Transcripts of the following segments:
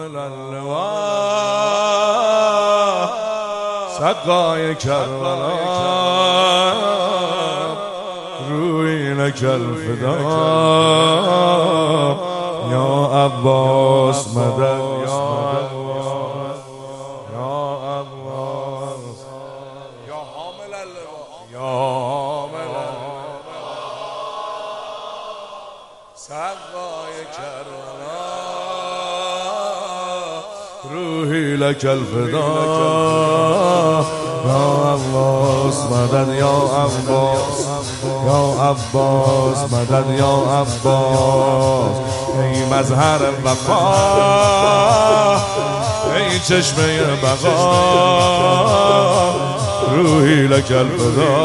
حامل اللواء سقای کربلا روی لک الفدا یا عباس مدد یا عباس یا حامل اللواء یا حامل سقای کربلا روحی لک الفدا یا عباس مدد یا عباس یا عباس مدد یا عباس ای مظهر وفا ای چشمه بقا روحی لک الفدا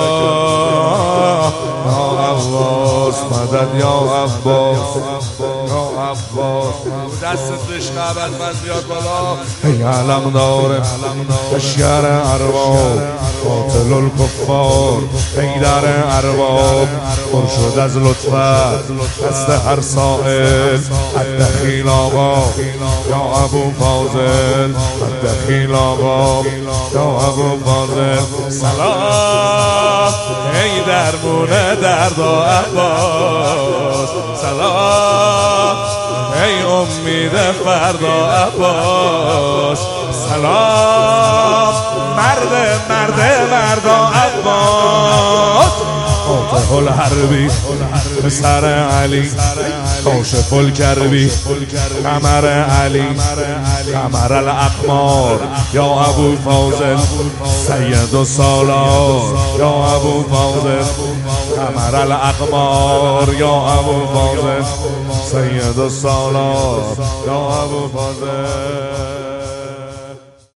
یا عباس مدد یا عباس یا عباس دست عشق ابد بیاد بالا ای علم داره اشگر ارباب قاتل الکفار ای در ارباب پر شد از لطفت دست هر سائل الدخیل آقا یا ابو فاضل الدخیل آقا یا ابو فاضل سلام ای درمون درد و عباس سلام ای امید فردا عباس سلام مرد عباس فاتح الحربی پسر علی کاشف الکربی قمر علی قمر الاقمار یا ابو فاضل سید السالار یا ابو فاضل قمر الاقمار یا ابو فاضل سید السالار یا ابو فاضل